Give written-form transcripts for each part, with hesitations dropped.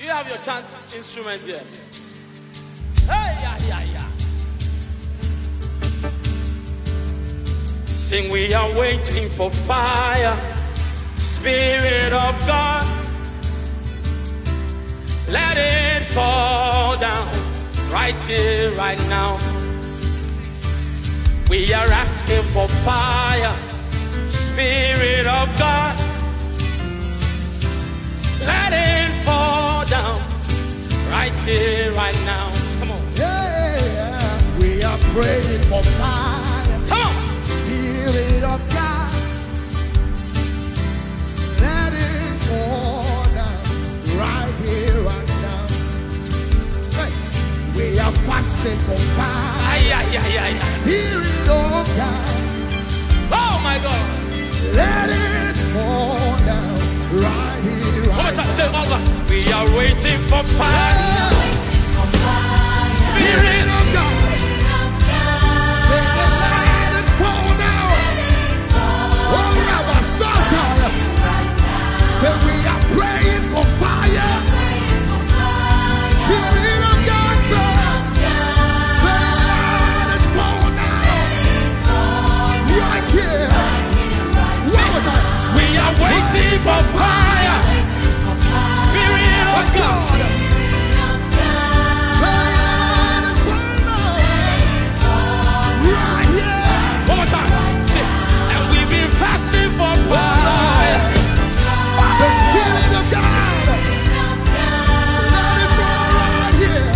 Do you have your chant instrument here? Hey, yeah, yeah, yeah. Sing, we are waiting for fire, Spirit of God. Let it fall down right here, right now. We are asking for fire, Spirit of God. Let it fall down right here, right now. Come on. Yeah, we are praying for fire. Come on. Spirit of God. Let it fall down right here, right now. Hey, we are fasting for fire. Ay, ay, ay, ay. Spirit of God. Oh my God. Let it fall down right here, One more right time, now. say it, Mother. We are waiting for fire. Spirit of God. Say, let it fall down. Oh, Rabba Satan. Say, we are praying for fire. Spirit of God, say, let it fall down. Right here. One more time. We are waiting for fire. Spirit of God. One more time. Say, and we've been fasting for fire. Say, Spirit of God. Let it fall right here.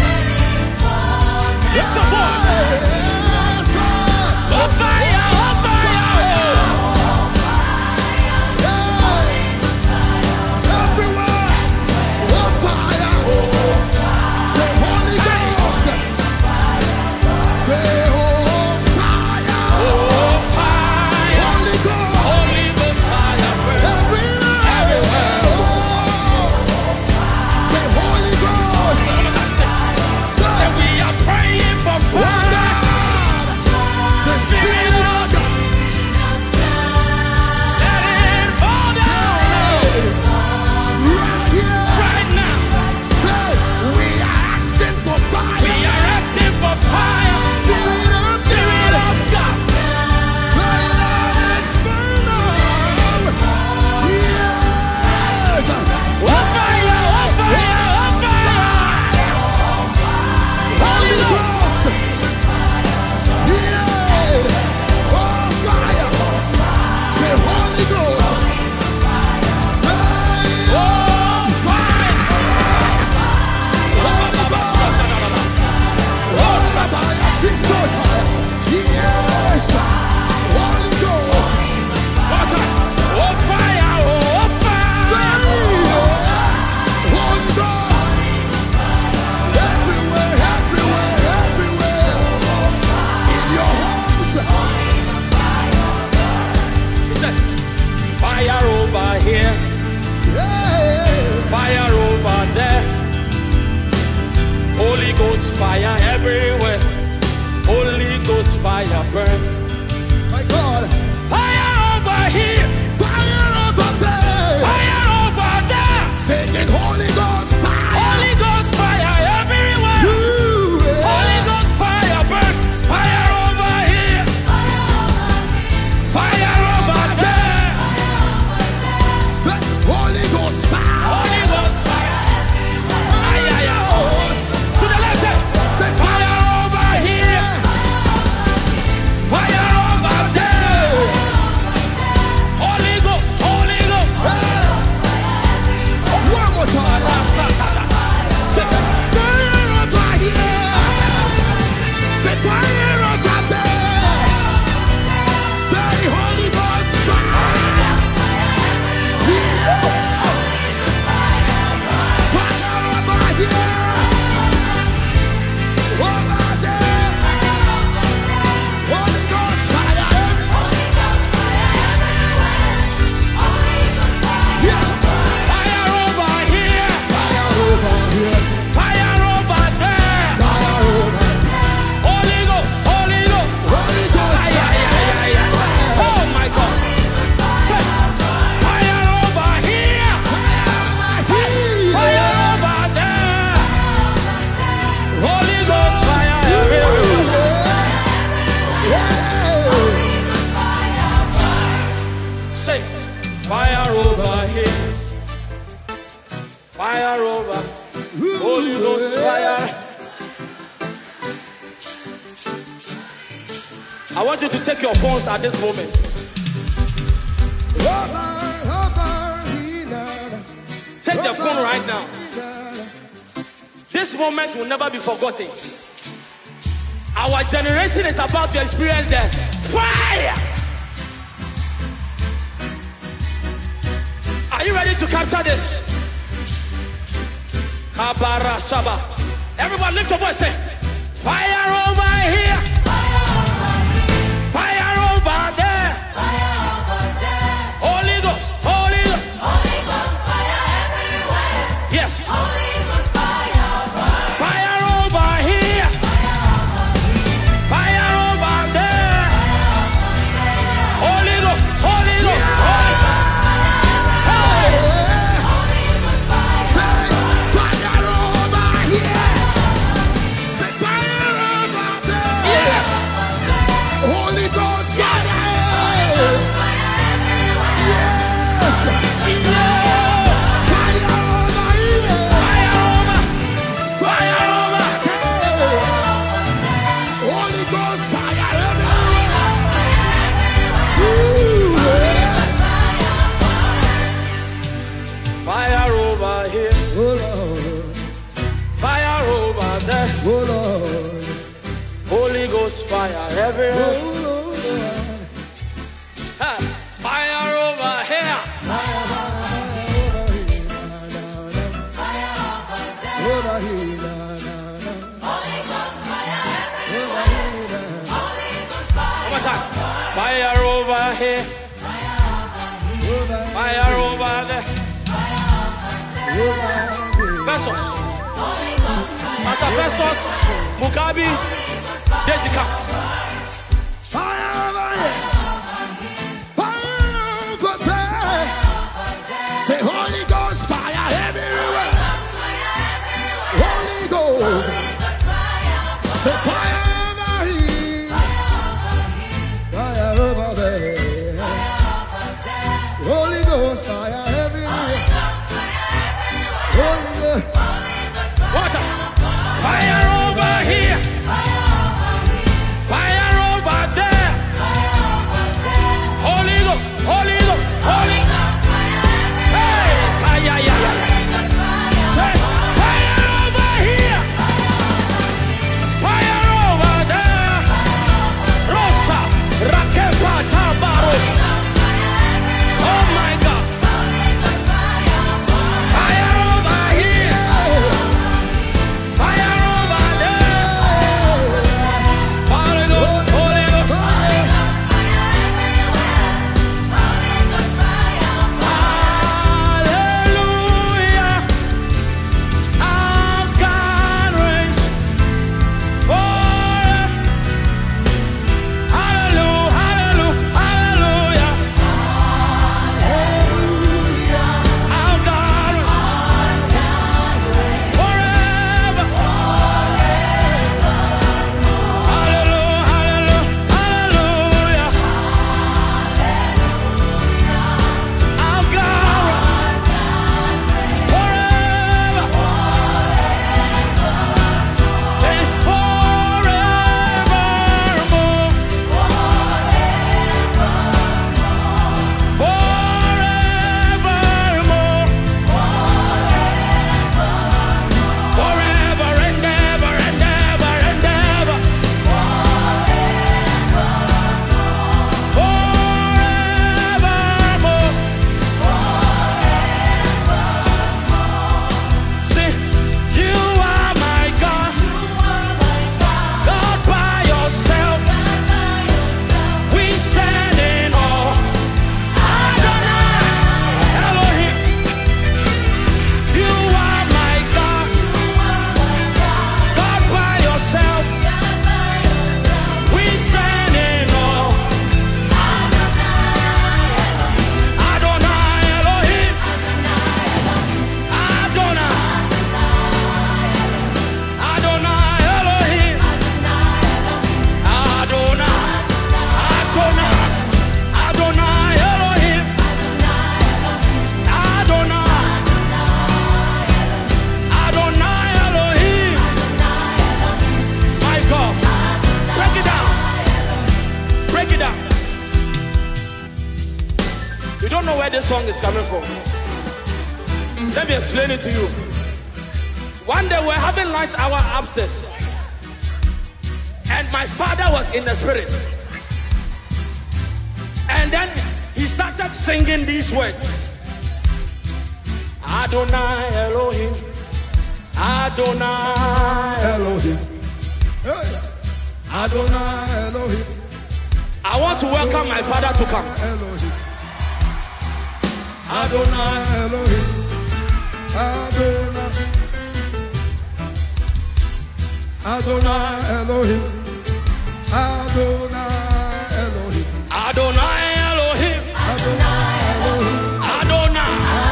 Lift your voice. Oh fire, oh fire. Everywhere. Oh, fire. Say, Holy Ghost. Say, oh, fire. Oh fire. Holy Ghost. Holy Ghost fire. Everywhere. Oh. Say, Holy Ghost. One more time. Say we are praying for Oh, fire. God. Say, Spirit of God. Let it fall down Right here. right now. Say, we are asking for We fire. are asking for fire. Spirit of Spirit God. of God. Say, let it fall down. Yes. Oh fire, oh fire, oh fire. Holy Ghost. Yeah. Oh, fire. Say, Holy Ghost. Say, Oh fire. Holy Ghost. Oh Satan. Fire. Keep so tired. Yes. Holy Ghost. One more time. Oh fire, oh Say, fire. Holy Ghost. Everywhere, everywhere, everywhere. In your homes. He says, fire over here, Yeah. fire over there. Holy Ghost fire everywhere. Holy Ghost fire burn. My God. Fire over here, Fire over there. fire over there. Singing Holy Ghost fire. Holy Ghost fire everywhere. Ooh, yeah. Holy Ghost fire burn. Fire over here, fire over there. Say, Holy Ghost fire. Holy Ghost fire. Ay, ay, ay. To the left, say, Say, fire over here, fire say, fire over here. Fire over. Holy Ghost fire. I want you to take your phones at this moment. Take the phone right now. This moment will never be forgotten. Our generation is about to experience the fire. Are you ready to capture this? Everybody lift your voice, say, fire over here. Fire over there. Holy Ghost, Holy Ghost. Holy Ghost fire everywhere. Yes. Holy Ghost fire. Fire over here. Fire over there. Holy Ghost, Holy Ghost, Holy Ghost. Fire everywhere. Fire over here. Over here. One more time. Fire over here. Fire over there. Festus. Pastor Festus. Mugabe. Jessica. Fire over here. Fire over there. Say Holy Ghost fire everywhere. Holy Ghost. Say fire over here. Fire over there. Holy Ghost fire everywhere. Holy Ghost. Water. Fire over here. Fire You don't know where this song is coming from. Let me explain it to you. One day we're having lunch hour upstairs, and my father was in the spirit. And then he started singing these words. Adonai Elohim, Adonai Elohim. Hey. Adonai Elohim. I want to welcome my father to come. Elohim. Adonai Elohim. Adonai. Adonai Elohim. Adonai Elohim. Adonai Elohim. Adonai Elohim. Adonai.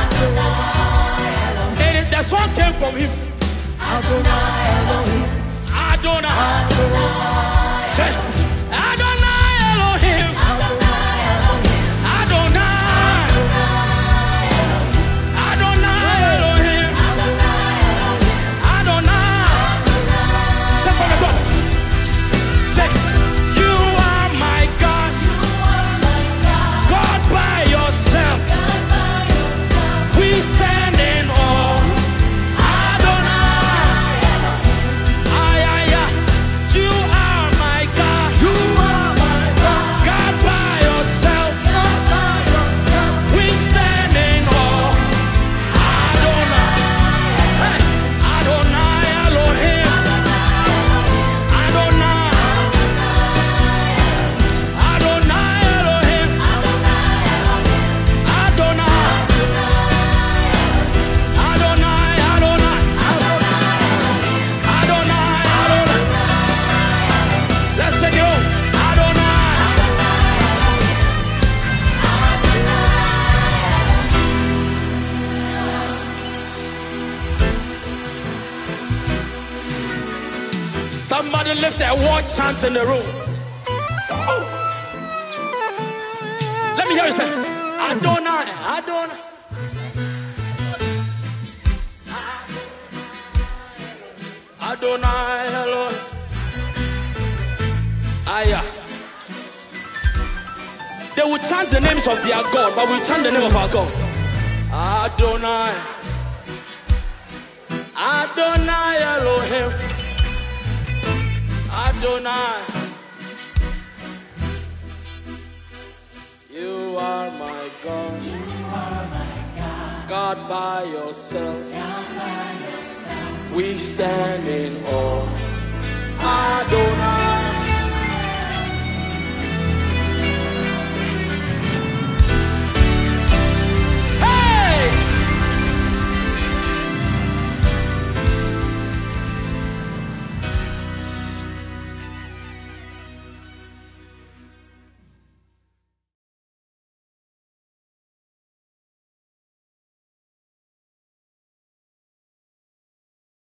And the song came from him. Adonai Elohim. Adonai. Say, Adonai Elohim. Adonai. Adonai Elohim. Adonai. Say from the top. Say, you are my God. God by yourself. We stand in awe. Adonai. Ay, ay, ay. You are my God. You are my God. God by yourself. God by yourself. We stand in awe. Adonai. Hey. Adonai Elohim. Adonai. Adonai Elohim. Adonai. Adonai. Adonai. Adonai. Adonai. Let's take it home. Adonai. Somebody lift a war chant in the room. Oh. Let me hear you say, Adonai, Adonai. Adonai, Elohim. Aya. They would chant the names of their God, but we chant the name of our God. Adonai. Adonai Elohim. Adonai. You are my God. God by yourself. We stand in awe. Adonai.